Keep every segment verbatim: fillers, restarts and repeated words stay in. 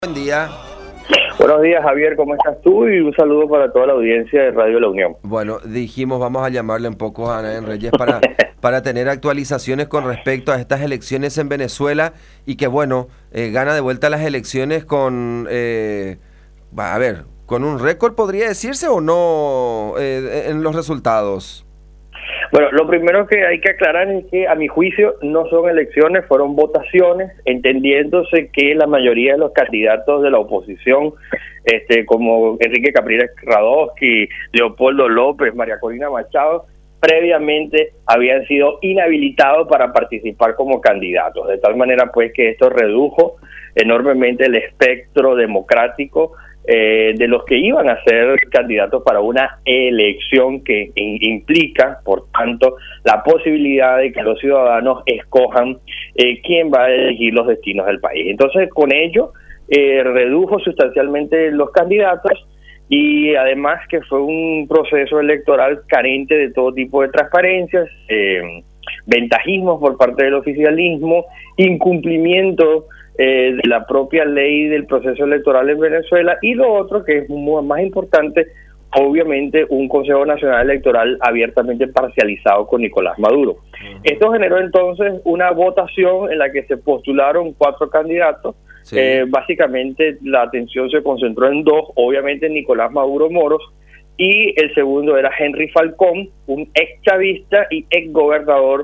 Buen día. Buenos días, Javier, ¿cómo estás tú? Y un saludo para toda la audiencia de Radio La Unión. Bueno, dijimos, vamos a llamarle un poco a Anaén Reyes para, para tener actualizaciones con respecto a estas elecciones en Venezuela y que, bueno, eh, gana de vuelta las elecciones con, eh, a ver, con un récord, ¿podría decirse o no eh, en los resultados? Bueno, lo primero que hay que aclarar es que a mi juicio no son elecciones, fueron votaciones, entendiéndose que la mayoría de los candidatos de la oposición, este, como Enrique Capriles Radowski, Leopoldo López, María Corina Machado, previamente habían sido inhabilitados para participar como candidatos, de tal manera pues que esto redujo enormemente el espectro democrático Eh, de los que iban a ser candidatos para una elección que in, implica, por tanto, la posibilidad de que los ciudadanos escojan eh, quién va a elegir los destinos del país. Entonces, con ello, eh, redujo sustancialmente los candidatos y además que fue un proceso electoral carente de todo tipo de transparencias, eh, ventajismos por parte del oficialismo, incumplimiento Eh, de la propia ley del proceso electoral en Venezuela, y lo otro que es más importante, obviamente un Consejo Nacional Electoral abiertamente parcializado con Nicolás Maduro. Uh-huh. Esto generó entonces una votación en la que se postularon cuatro candidatos. Sí. Eh, básicamente la atención se concentró en dos, obviamente Nicolás Maduro Moros, y el segundo era Henry Falcón, un ex chavista y ex gobernador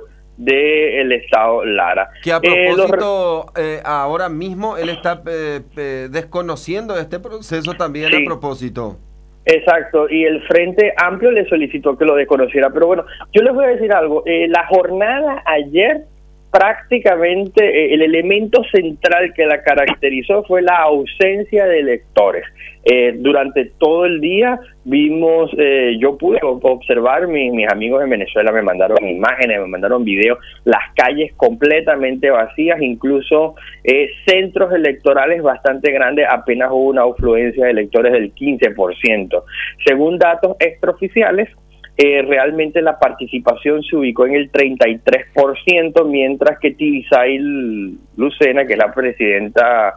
del estado Lara. Que a propósito, eh, los... eh, ahora mismo él está eh, eh, desconociendo este proceso también, sí. A propósito. Exacto, y el Frente Amplio le solicitó que lo desconociera, pero bueno, yo les voy a decir algo, eh, la jornada ayer prácticamente eh, el elemento central que la caracterizó fue la ausencia de electores. Eh, durante todo el día vimos, eh, yo pude observar, mis, mis amigos en Venezuela me mandaron imágenes, me mandaron videos, las calles completamente vacías, incluso eh, centros electorales bastante grandes, apenas hubo una afluencia de electores del quince por ciento. Según datos extraoficiales, Eh, realmente la participación se ubicó en el treinta y tres por ciento, mientras que Tibisay Lucena, que es la presidenta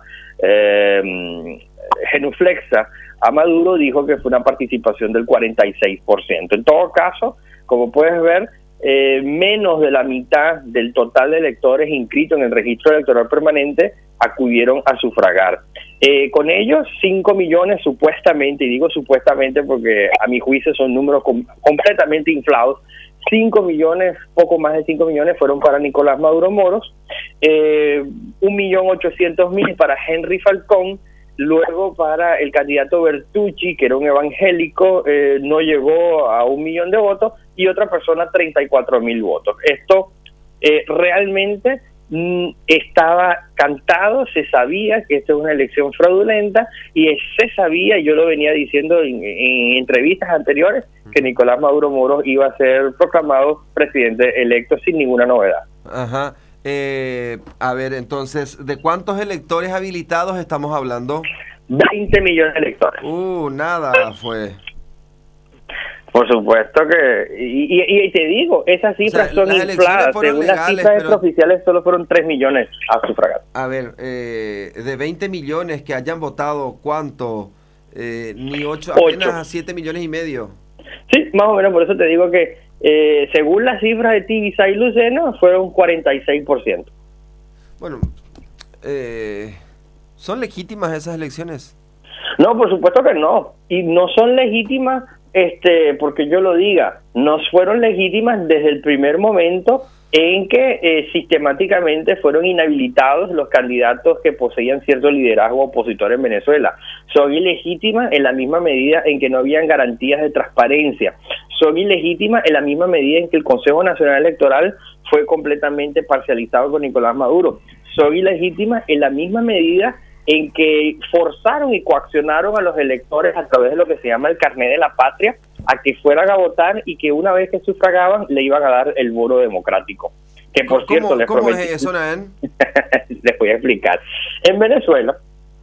eh, genuflexa a Maduro, dijo que fue una participación del cuarenta y seis por ciento. En todo caso, como puedes ver, eh, menos de la mitad del total de electores inscritos en el registro electoral permanente acudieron a sufragar. Eh, con ellos, cinco millones supuestamente, y digo supuestamente porque a mi juicio son números com completamente inflados, cinco millones, poco más de cinco millones fueron para Nicolás Maduro Moros, eh, un millón ochocientos mil para Henry Falcón, luego para el candidato Bertucci, que era un evangélico, eh, no llegó a un millón de votos, y otra persona treinta y cuatro mil votos. Esto eh, realmente estaba cantado, se sabía que esta es una elección fraudulenta, y se sabía, yo lo venía diciendo en, en entrevistas anteriores, que Nicolás Maduro Moros iba a ser proclamado presidente electo sin ninguna novedad. Ajá. Eh, a ver, entonces, ¿de cuántos electores habilitados estamos hablando? veinte millones de electores. Uh, nada fue. Por supuesto que, y, y, y te digo, esas cifras, o sea, son infladas, según legales, las cifras pero... extraoficiales solo fueron tres millones a sufragar. A ver, eh, de veinte millones que hayan votado, ¿cuánto? Eh, ni ocho, apenas siete millones y medio. Sí, más o menos, por eso te digo que eh, según las cifras de Tibisay Lucena fueron cuarenta y seis por ciento. Bueno, eh, ¿son legítimas esas elecciones? No, por supuesto que no, y no son legítimas Este, porque yo lo diga, no fueron legítimas desde el primer momento en que eh, sistemáticamente fueron inhabilitados los candidatos que poseían cierto liderazgo opositor en Venezuela. Son ilegítimas en la misma medida en que no habían garantías de transparencia. Son ilegítimas en la misma medida en que el Consejo Nacional Electoral fue completamente parcializado con Nicolás Maduro. Son ilegítimas en la misma medida en que forzaron y coaccionaron a los electores a través de lo que se llama el carnet de la patria a que fueran a votar, y que una vez que sufragaban le iban a dar el voto democrático. Que por ¿Cómo, cierto, les ¿cómo prometí... es eso, Naén? Les voy a explicar. En Venezuela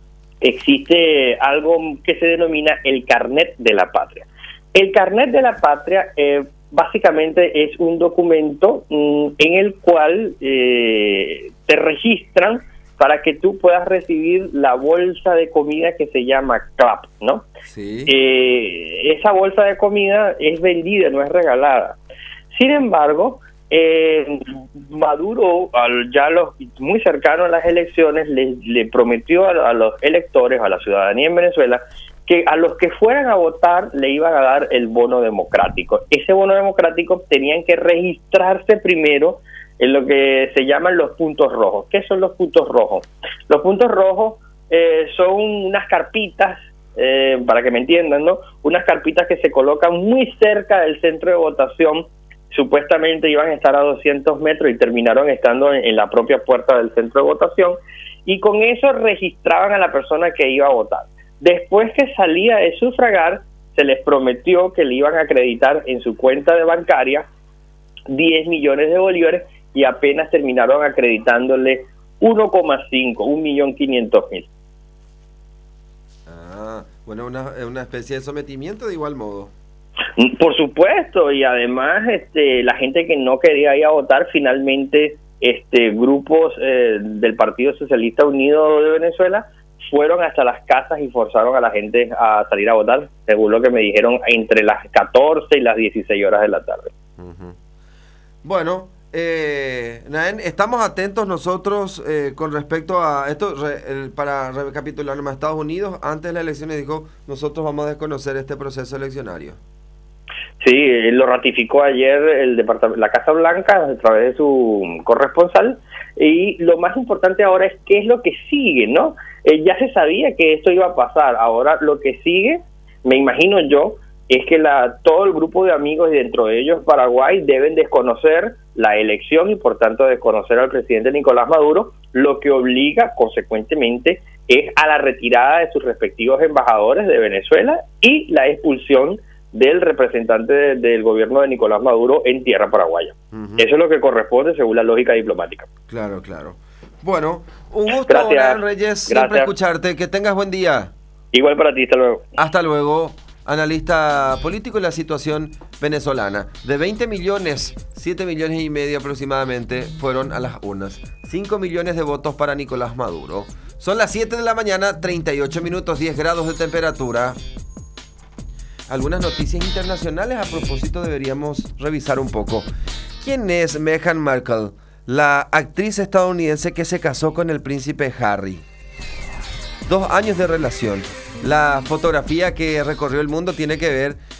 existe algo que se denomina el carnet de la patria. El carnet de la patria eh, básicamente es un documento mm, en el cual eh, te registran para que tú puedas recibir la bolsa de comida que se llama CLAP, ¿no? Sí. Eh, esa bolsa de comida es vendida, no es regalada. Sin embargo, eh, Maduro, al, ya los, muy cercano a las elecciones, le, le prometió a, a los electores, a la ciudadanía en Venezuela, que a los que fueran a votar le iban a dar el bono democrático. Ese bono democrático tenían que registrarse primero en lo que se llaman los puntos rojos. ¿Qué son los puntos rojos? Los puntos rojos eh, son unas carpitas, eh, para que me entiendan, ¿no? Unas carpitas que se colocan muy cerca del centro de votación. Supuestamente iban a estar a doscientos metros y terminaron estando en, en la propia puerta del centro de votación, y con eso registraban a la persona que iba a votar. Después que salía de sufragar, se les prometió que le iban a acreditar en su cuenta de bancaria diez millones de bolívares, y apenas terminaron acreditándole uno coma cinco, un millón quinientos mil. Ah, bueno, una, una especie de sometimiento de igual modo. Por supuesto, y además este, la gente que no quería ir a votar, finalmente este, grupos eh, del Partido Socialista Unido de Venezuela fueron hasta las casas y forzaron a la gente a salir a votar, según lo que me dijeron, entre las catorce y las dieciséis horas de la tarde. Uh-huh. Bueno, eh, Naén, estamos atentos nosotros eh, con respecto a esto, re, el, para recapitular, en Estados Unidos, antes de las elecciones dijo, nosotros vamos a desconocer este proceso eleccionario. Sí, lo ratificó ayer el departamento, la Casa Blanca a través de su corresponsal, y lo más importante ahora es qué es lo que sigue, ¿no? Eh, ya se sabía que esto iba a pasar, ahora lo que sigue, me imagino yo, es que la, todo el grupo de amigos, y dentro de ellos Paraguay, deben desconocer la elección y por tanto desconocer al presidente Nicolás Maduro, lo que obliga consecuentemente es a la retirada de sus respectivos embajadores de Venezuela y la expulsión del representante de, del gobierno de Nicolás Maduro en tierra paraguaya. Uh-huh. Eso es lo que corresponde según la lógica diplomática. Claro, claro. Bueno, un gusto, Gracias. Reyes, Gracias. siempre escucharte. Que tengas buen día. Igual para ti, hasta luego. Hasta luego. Analista político en la situación venezolana. De veinte millones, siete millones y medio aproximadamente fueron a las urnas. cinco millones de votos para Nicolás Maduro. Son las siete de la mañana, treinta y ocho minutos, diez grados de temperatura. Algunas noticias internacionales a propósito deberíamos revisar un poco. ¿Quién es Meghan Markle, la actriz estadounidense que se casó con el príncipe Harry? Dos años de relación. La fotografía que recorrió el mundo tiene que ver